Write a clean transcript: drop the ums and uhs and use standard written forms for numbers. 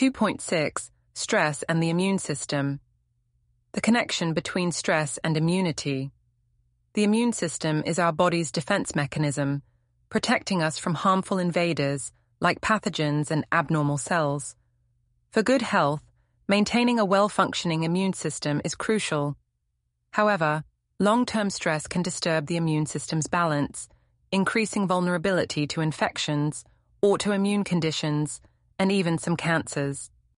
2.6. Stress and the immune system. The connection between stress and immunity. The immune system is our body's defense mechanism, protecting us from harmful invaders like pathogens and abnormal cells. For good health, maintaining a well-functioning immune system is crucial. However, long-term stress can disturb the immune system's balance, increasing vulnerability to infections, autoimmune conditions, and even some cancers.